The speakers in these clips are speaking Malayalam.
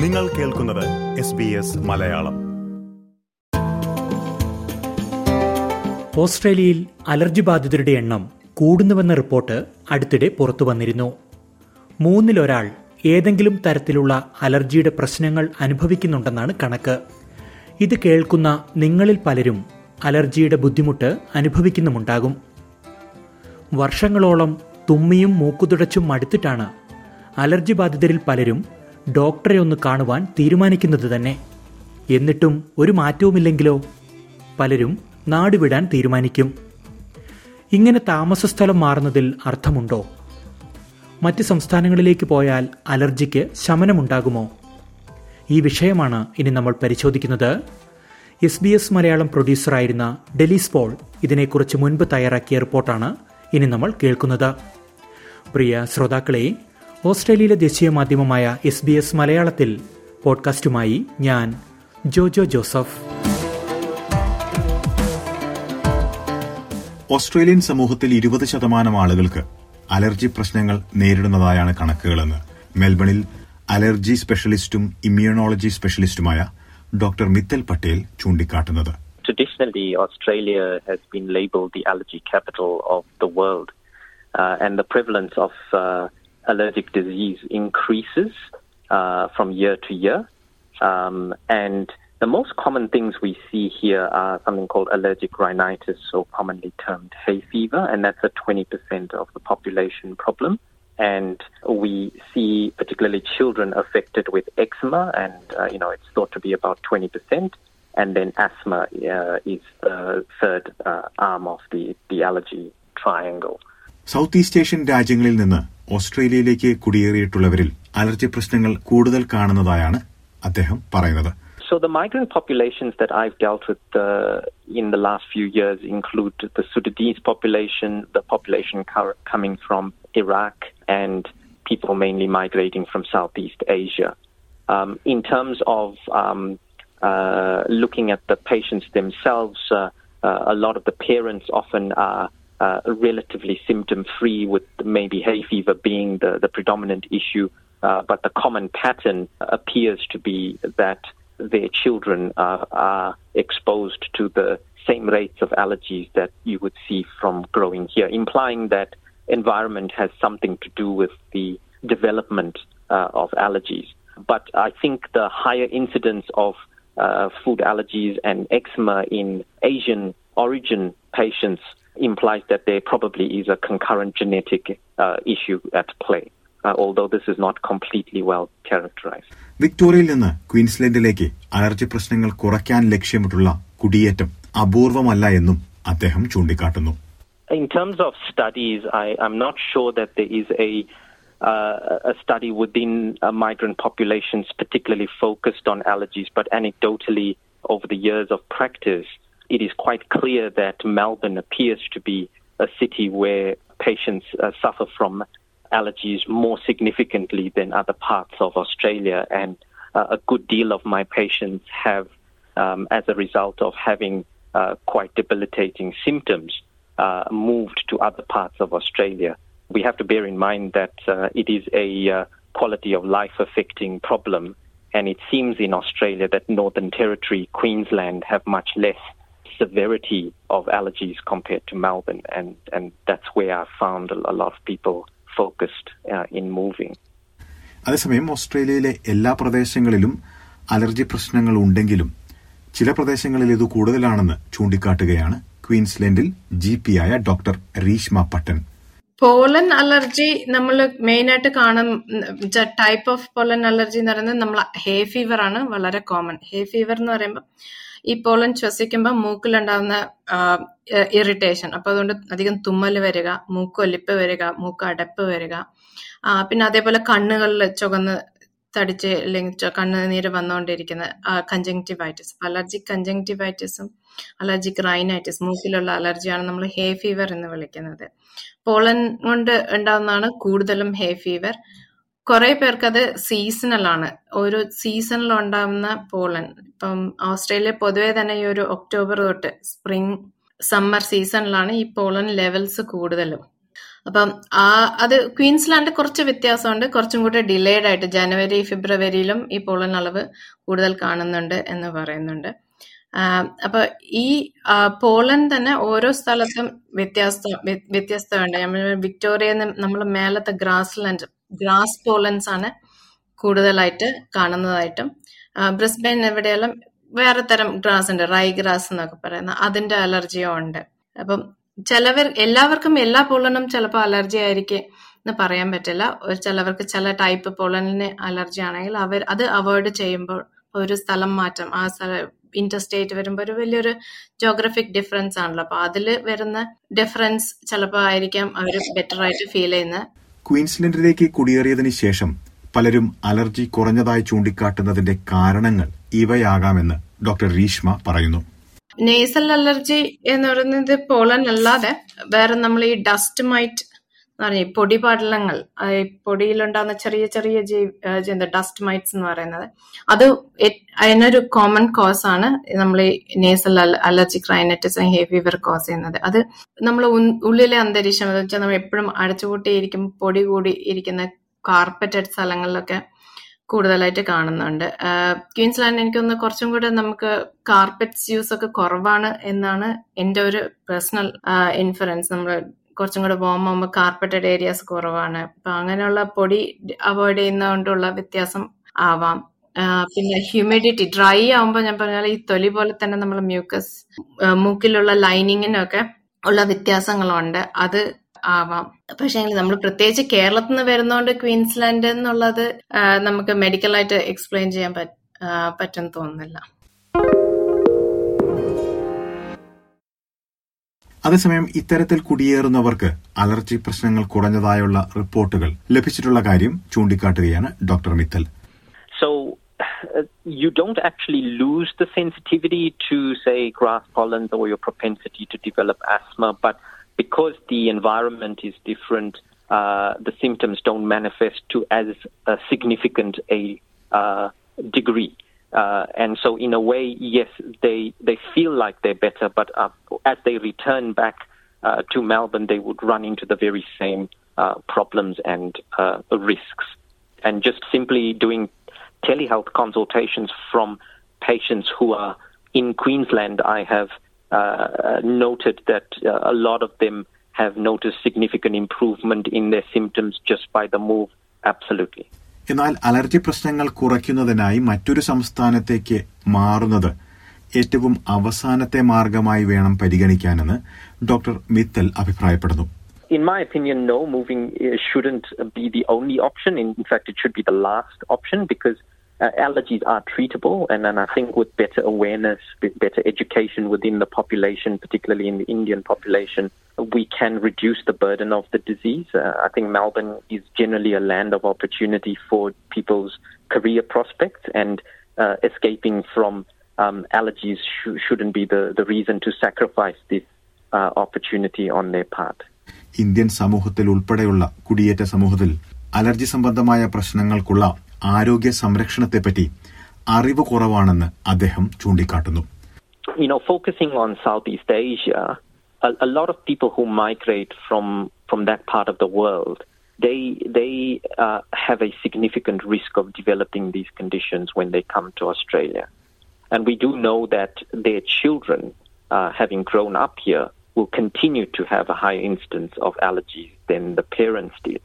നിങ്ങൾ കേൾക്കുന്നത് SBS മലയാളം. ഓസ്ട്രേലിയയിൽ അലർജി ബാധിതരുടെ എണ്ണം കൂടുന്നുവെന്ന റിപ്പോർട്ട് അടുത്തിടെ പുറത്തു വന്നിരുന്നു. 1/3 ഏതെങ്കിലും തരത്തിലുള്ള അലർജിയുടെ പ്രശ്നങ്ങൾ അനുഭവിക്കുന്നുണ്ടെന്നാണ് കണക്ക്. ഇത് കേൾക്കുന്ന നിങ്ങളിൽ പലരും അലർജിയുടെ ബുദ്ധിമുട്ട് അനുഭവിക്കുന്നുമുണ്ടാകും. വർഷങ്ങളോളം തുമ്മിയും മൂക്കുതുടച്ചും മടുത്തിട്ടാണ് അലർജി ബാധിതരിൽ പലരും ഡോക്ടറെ ഒന്ന് കാണുവാൻ തീരുമാനിക്കുന്നത് തന്നെ. എന്നിട്ടും ഒരു മാറ്റവുമില്ലെങ്കിലോ പലരും നാടുവിടാൻ തീരുമാനിക്കും. ഇങ്ങനെ താമസസ്ഥലം മാറുന്നതിൽ അർത്ഥമുണ്ടോ? മറ്റ് സംസ്ഥാനങ്ങളിലേക്ക് പോയാൽ അലർജിക്ക് ശമനമുണ്ടാകുമോ? ഈ വിഷയമാണ് ഇനി നമ്മൾ പരിശോധിക്കുന്നത്. SBS മലയാളം പ്രൊഡ്യൂസറായിരുന്ന ഡെലീസ് പോൾ ഇതിനെക്കുറിച്ച് മുൻപ് തയ്യാറാക്കിയ റിപ്പോർട്ടാണ് ഇനി നമ്മൾ കേൾക്കുന്നത്. പ്രിയ ശ്രോതാക്കളെ, ഓസ്ട്രേലിയയിലെ ദേശീയ മാധ്യമമായ SBS മലയാളത്തിൽ പോഡ്കാസ്റ്റുമായി ഞാൻ ജോജോ ജോസഫ്. ഓസ്ട്രേലിയൻ സമൂഹത്തിൽ 20% ആളുകൾക്ക് അലർജി പ്രശ്നങ്ങൾ നേരിടുന്നതായാണ് കണക്കുകളെന്ന് മെൽബണിൽ അലർജി സ്പെഷ്യലിസ്റ്റും ഇമ്മ്യൂണോളജി സ്പെഷ്യലിസ്റ്റുമായ ഡോക്ടർ മിത്തൽ പട്ടേൽ ചൂണ്ടിക്കാട്ടുന്നത്. Traditionally, Australia has been labelled the allergy capital of the world, and the prevalence of allergic disease increases from year to year. And the most common things we see here are something called allergic rhinitis, or commonly termed hay fever, and that's a 20% of the population problem. And we see particularly children affected with eczema, and it's thought to be about 20%. And then asthma is the third arm of the allergy triangle. South east Asian രാജ്യങ്ങളിൽ നിന്ന് ഓസ്ട്രേലിയയിലേക്ക് കുടിയേറിയിട്ടുള്ളവരിൽ അലർജി പ്രശ്നങ്ങൾ കൂടുതൽ കാണുന്നതായാണ് അദ്ദേഹം പറയുന്നത്. So the migrant populations that I've dealt with in the last few years include the Sudanese population, the population coming from Iraq, and people mainly migrating from Southeast Asia. In terms of looking at the patients themselves, a lot of the parents often are relatively symptom-free, with maybe hay fever being the predominant issue, but the common pattern appears to be that their children are exposed to the same rates of allergies that you would see from growing here, implying that environment has something to do with the development of allergies. But I think the higher incidence of food allergies and eczema in Asian origin patients implies that there probably is a concurrent genetic issue at play, although this is not completely well characterized. വിക്ടോറിയയിൽ നിന്ന് ക്വീൻസ്ലാൻഡിലേക്ക് അലർജി പ്രശ്നങ്ങൾ കുറയ്ക്കാൻ ലക്ഷ്യമിട്ടുള്ള കുടിയേറ്റം അപൂർവമല്ല എന്നും അദ്ദേഹം ചൂണ്ടിക്കാട്ടുന്നു. In terms of studies, I'm not sure that there is a study within migrant populations particularly focused on allergies, but anecdotally over the years of practice, it is quite clear that Melbourne appears to be a city where patients suffer from allergies more significantly than other parts of Australia, and a good deal of my patients have, as a result of having quite debilitating symptoms, moved to other parts of Australia. We have to bear in mind that it is a quality of life affecting problem, and it seems in Australia that Northern Territory, Queensland have much less severity of allergies compared to Melbourne, and that's where I found a lot of people focused in moving. അതേസമയം ഓസ്ട്രേലിയയിലെ എല്ലാ പ്രദേശങ്ങളിലും അലർജി പ്രശ്നങ്ങൾ ഉണ്ടെങ്കിലും ചില പ്രദേശങ്ങളിൽ ഇത് കൂടുതലാണെന്ന് ചൂണ്ടിക്കാട്ടുകയാണ് ക്വീൻസ്ലാൻഡിൽ GP ആയ doctor Reeshma Pattan. Pollen allergy നമ്മൾ മെയിനായിട്ട് കാണുന്ന ടൈപ്പ് ഓഫ് പോളൻ അലർജി എന്ന് പറയുന്നത് നമ്മൾ ഹേ ഫീവർ ആണ് വളരെ കോമൺ. ഹേ ഫീവർ എന്ന് പറയുമ്പോൾ ഈ പോളൻ ശ്വസിക്കുമ്പോൾ മൂക്കിലുണ്ടാകുന്ന ഇറിറ്റേഷൻ, അപ്പൊ അതുകൊണ്ട് അധികം തുമ്മൽ വരിക, മൂക്കൊലിപ്പ് വരിക, മൂക്ക് അടപ്പ് വരിക, പിന്നെ അതേപോലെ കണ്ണുകളിൽ ചുവന്ന് തടിച്ച് അല്ലെങ്കിൽ കണ്ണുനീര് വന്നുകൊണ്ടിരിക്കുന്ന കഞ്ചങ്ക്റ്റിവൈറ്റിസ്, അലർജിക് കഞ്ചങ്ക്റ്റിവൈറ്റിസും അലർജിക് റൈനൈറ്റിസ്, മൂക്കിലുള്ള അലർജിയാണ് നമ്മൾ ഹേ ഫീവർ എന്ന് വിളിക്കുന്നത്. പോളൻ കൊണ്ട് ഉണ്ടാകുന്നതാണ് കൂടുതലും ഹേ ഫീവർ. കുറെ പേർക്ക് അത് സീസണൽ ആണ്, ഒരു സീസണിൽ ഉണ്ടാകുന്ന പോളൻ. ഇപ്പം ഓസ്ട്രേലിയ പൊതുവെ തന്നെ ഈ ഒരു ഒക്ടോബർ തൊട്ട് സ്പ്രിംഗ് സമ്മർ സീസണിലാണ് ഈ പോളൻ ലെവൽസ് കൂടുതലും. അപ്പം അത് ക്വീൻസ്ലാൻഡ് കുറച്ച് വ്യത്യാസമുണ്ട്, കുറച്ചും കൂടെ ഡിലേഡ് ആയിട്ട് ജനുവരി ഫെബ്രുവരിയിലും ഈ പോളൻ അളവ് കൂടുതൽ കാണുന്നുണ്ട് എന്ന് പറയുന്നുണ്ട്. അപ്പൊ ഈ പോളൻ തന്നെ ഓരോ സ്ഥലത്തും വ്യത്യസ്തമുണ്ട്. വിക്ടോറിയ നമ്മൾ മേലത്തെ ഗ്രാസ് പോളൻസ് ആണ് കൂടുതലായിട്ട് കാണുന്നതായിട്ടും, ബ്രിസ്ബെയിൻ എവിടെയെല്ലാം വേറെ തരം ഗ്രാസ് ഉണ്ട്, റൈ ഗ്രാസ് എന്നൊക്കെ പറയുന്ന അതിന്റെ അലർജിയോ ഉണ്ട്. അപ്പം എല്ലാവർക്കും എല്ലാ പോളനും ചിലപ്പോൾ അലർജി ആയിരിക്കും എന്ന് പറയാൻ പറ്റില്ല. ചിലവർക്ക് ചില ടൈപ്പ് പോളനിന് അലർജി ആണെങ്കിൽ അത് അവോയ്ഡ് ചെയ്യുമ്പോൾ ഒരു സ്ഥലം മാറ്റം, ആ ഇന്റർസ്റ്റേറ്റ് വരുമ്പോൾ ഒരു വലിയൊരു ജോഗ്രഫിക് ഡിഫറൻസ് ആണല്ലോ. അപ്പൊ അതിൽ വരുന്ന ഡിഫറൻസ് ചിലപ്പോൾ ആയിരിക്കാം അവർ ബെറ്റർ ആയിട്ട് ഫീൽ ചെയ്യുന്നത്. ക്വീൻസ്ലൻഡിലേക്ക് കുടിയേറിയതിന് ശേഷം പലരും അലർജി കുറഞ്ഞതായി ചൂണ്ടിക്കാട്ടുന്നതിന്റെ കാരണങ്ങൾ ഇവയാകാമെന്ന് ഡോക്ടർ രീഷ്മ പറയുന്നു. നേസൽ അലർജി എന്ന് പറയുന്നത് പോളൻ അല്ലാതെ വേറെ നമ്മൾ ഈ ഡസ്റ്റ് മൈറ്റ് എന്ന് പറഞ്ഞ പൊടിപടലങ്ങൾ, പൊടിയിലുണ്ടാകുന്ന ചെറിയ ചെറിയ ഡസ്റ്റ് മൈറ്റ്സ് എന്ന് പറയുന്നത്, അത് അതിനൊരു കോമൺ കോസ് ആണ് നമ്മൾ ഈ nasal allergic rhinitis hay fever cause ചെയ്യുന്നത്. അത് നമ്മൾ ഉള്ളിലെ അന്തരീക്ഷം എന്ന് വെച്ചാൽ നമ്മൾ എപ്പോഴും അടച്ചുപൂട്ടിയിരിക്കും, പൊടി കൂടി ഇരിക്കുന്ന കാർപ്പറ്റഡ് സ്ഥലങ്ങളിലൊക്കെ കൂടുതലായിട്ട് കാണുന്നുണ്ട്. ക്വീൻസ്ലാൻഡ് എനിക്കൊന്ന് കുറച്ചും കൂടെ നമുക്ക് കാർപ്പറ്റ്സ് യൂസ് ഒക്കെ കുറവാണ് എന്നാണ് എന്റെ ഒരു പേഴ്സണൽ ഇൻഫറൻസ്. നമ്മൾ കുറച്ചും കൂടെ വാം ആകുമ്പോൾ കാർപ്പറ്റഡ് ഏരിയാസ് കുറവാണ്. അപ്പൊ അങ്ങനെയുള്ള പൊടി അവോയ്ഡ് ചെയ്യുന്നതുകൊണ്ടുള്ള വ്യത്യാസം ആവാം. പിന്നെ ഹ്യൂമിഡിറ്റി ഡ്രൈ ആവുമ്പോൾ ഞാൻ പറഞ്ഞാൽ ഈ തൊലി പോലെ തന്നെ നമ്മൾ മ്യൂക്കസ് മൂക്കിലുള്ള ലൈനിങ്ങിനൊക്കെ ഉള്ള വ്യത്യാസങ്ങളുണ്ട്, അത് ആവാം. പക്ഷേ നമ്മൾ പ്രത്യേകിച്ച് കേരളത്തിൽ നിന്ന് വരുന്നോണ്ട് ക്വീൻസ്ലാൻഡ് എന്നുള്ളത് നമുക്ക് മെഡിക്കലായിട്ട് എക്സ്പ്ലെയിൻ ചെയ്യാൻ പറ്റും തോന്നുന്നില്ല. അതേസമയം ഇത്തരത്തിൽ കുടിയേറുന്നവർക്ക് അലർജി പ്രശ്നങ്ങൾ കുറഞ്ഞതായുള്ള റിപ്പോർട്ടുകൾ ലഭിച്ചിട്ടുള്ള കാര്യം ചൂണ്ടിക്കാട്ടുകയാണ് doctor Mittal. So you don't actually lose the sensitivity to, say, grass pollens or your propensity to develop asthma, but because the environment is different, the symptoms don't manifest to as significant a degree. And so in a way, yes, they feel like they're better, but as they return back to Melbourne, they would run into the very same problems and risks. And just simply doing telehealth consultations from patients who are in Queensland, I have noted that a lot of them have noticed significant improvement in their symptoms just by the move. Absolutely. എന്നാൽ അലർജി പ്രശ്നങ്ങൾ കുറയ്ക്കുന്നതിനായി മറ്റൊരു സംസ്ഥാനത്തേക്ക് മാറുന്നത് ഏറ്റവും അവസാനത്തെ മാർഗമായി വേണം പരിഗണിക്കാനെന്ന് ഡോക്ടർ മിത്തൽ അഭിപ്രായപ്പെടുന്നു. In my opinion, no, moving shouldn't be the only option. In fact, it should be the last option because allergies are treatable, and I think with better awareness, with better education within the population, particularly in the Indian population, we can reduce the burden of the disease. I think Melbourne is generally a land of opportunity for people's career prospects, and escaping from allergies shouldn't be the reason to sacrifice this opportunity on their part. Indian സമൂഹത്തിൽ ഉൾപ്പെടെയുള്ള കുടിയേറ്റ സമൂഹത്തിൽ അലർജി സംബന്ധമായ പ്രശ്നങ്ങൾക്കുള്ള ആരോഗ്യ സംരക്ഷണത്തെപ്പറ്റി അറിവ് കുറവാണെന്ന് അദ്ദേഹം ചൂണ്ടിക്കാട്ടുന്നു. Focusing on Southeast Asia, a lot of people who migrate from that part of the world, they have a significant risk of developing these conditions when they come to Australia. And we do know that their children, having grown up here, will continue to have a higher instance of allergies than the parents did.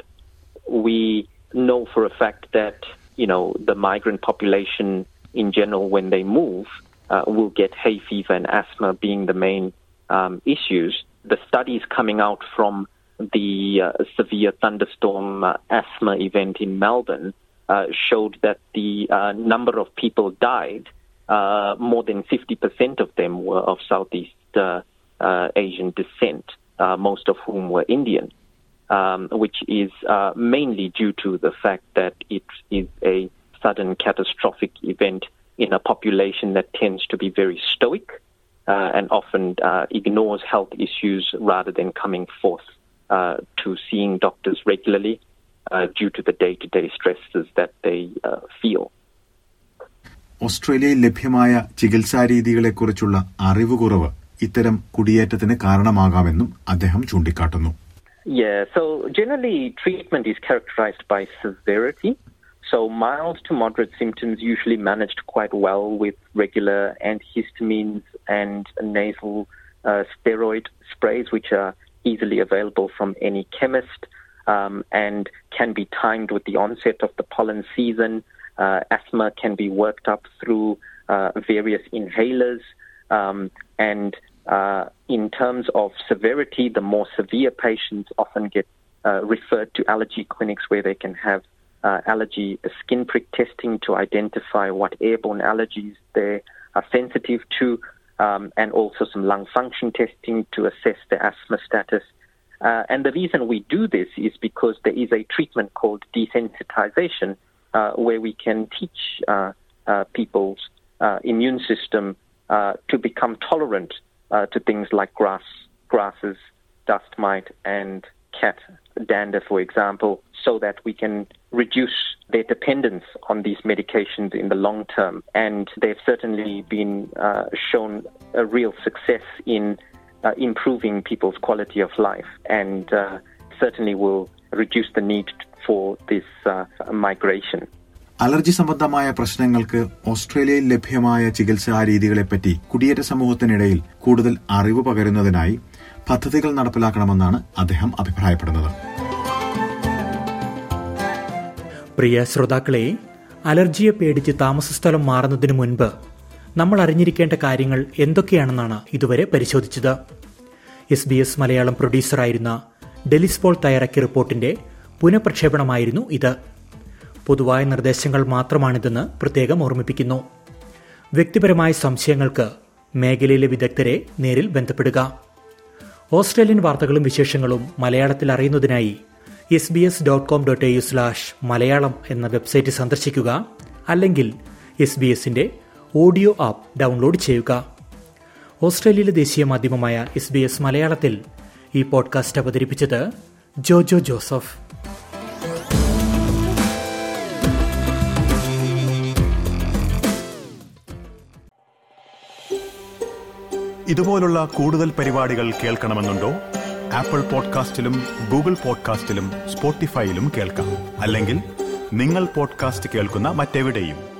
We know for a fact that, the migrant population in general, when they move, will get hay fever and asthma being the main issues. The studies coming out from the severe thunderstorm asthma event in Melbourne showed that the number of people died, more than 50% of them were of Southeast Asian descent, most of whom were Indian, which is mainly due to the fact that it is a sudden catastrophic event in a population that tends to be very stoic and often ignores health issues rather than coming forth to seeing doctors regularly due to the day-to-day stresses that they feel. ഓസ്ട്രേലിയയിൽ ലഭ്യമായ ചികിത്സാരീതികളെക്കുറിച്ചുള്ള അറിവ് കുറവ് ഇത്തരം കുടിയേറ്റത്തിന് കാരണമാകാമെന്നും അദ്ദേഹം ചൂണ്ടിക്കാട്ടുന്നു. Yeah, so generally treatment is characterized by severity. So mild to moderate symptoms usually managed quite well with regular antihistamines and nasal steroid sprays, which are easily available from any chemist and can be timed with the onset of the pollen season. Asthma can be worked up through various inhalers. And in terms of severity, the more severe patients often get referred to allergy clinics where they can have allergy skin prick testing to identify what airborne allergies they are sensitive to, and also some lung function testing to assess the asthma status. And the reason we do this is because there is a treatment called desensitization, where we can teach people's immune system to become tolerant to things like grasses, dust mite, and cat dander, for example, so that we can reduce their dependence on these medications in the long term. And they've certainly been shown a real success in improving people's quality of life, and certainly will reduce the need for this migration. Allergy സംബന്ധമായ പ്രശ്നങ്ങൾക്ക് ഓസ്ട്രേലിയയിൽ ലഭ്യമായ ചികിത്സാ രീതികളെപ്പറ്റി കുടിയേറ്റ സമൂഹത്തിനിടയിൽ കൂടുതൽ അറിവ് പകരുന്നതിനായി പദ്ധതികൾ നടപ്പിലാക്കണമെന്നാണ് അദ്ദേഹം അഭിപ്രായപ്പെടുന്നത്. പ്രിയ ശ്രോതാക്കളെ, അലർജിയെ പേടിച്ച് താമസസ്ഥലം മാറുന്നതിന് മുൻപ് നമ്മൾ അറിഞ്ഞിരിക്കേണ്ട കാര്യങ്ങൾ എന്തൊക്കെയാണെന്നാണ് ഇതുവരെ പരിശോധിച്ചത്. SBS മലയാളം പ്രൊഡ്യൂസറായിരുന്ന ഡെലിസ് പോൾ തയ്യാറാക്കിയ റിപ്പോർട്ടിന്റെ പുനഃപ്രക്ഷേപണമായിരുന്നു ഇത്. പൊതുവായ നിർദ്ദേശങ്ങൾ മാത്രമാണിതെന്ന് പ്രത്യേകം ഓർമ്മിപ്പിക്കുന്നു. വ്യക്തിപരമായ സംശയങ്ങൾക്ക് മേഖലയിലെ വിദഗ്ധരെ നേരിൽ ബന്ധപ്പെടുക. ഓസ്ട്രേലിയൻ വാർത്തകളും വിശേഷങ്ങളും മലയാളത്തിൽ അറിയുന്നതിനായി sbs.com.au/malayalam എന്ന വെബ്സൈറ്റ് സന്ദർശിക്കുക. അല്ലെങ്കിൽ SBS-ന്റെ ഓഡിയോ ആപ്പ് ഡൗൺലോഡ് ചെയ്യുക. ഓസ്ട്രേലിയയിലെ ദേശീയ മാധ്യമമായ SBS മലയാളത്തിൽ ഈ പോഡ്കാസ്റ്റ് അവതരിപ്പിച്ചത് ജോജോ ജോസഫ്. ഇതുപോലുള്ള കൂടുതൽ പരിപാടികൾ കേൾക്കണമെന്നുണ്ടോ? ആപ്പിൾ പോഡ്കാസ്റ്റിലും ഗൂഗിൾ പോഡ്കാസ്റ്റിലും സ്പോട്ടിഫൈയിലും കേൾക്കാം. അല്ലെങ്കിൽ നിങ്ങൾ പോഡ്കാസ്റ്റ് കേൾക്കുന്ന മറ്റെവിടെയും.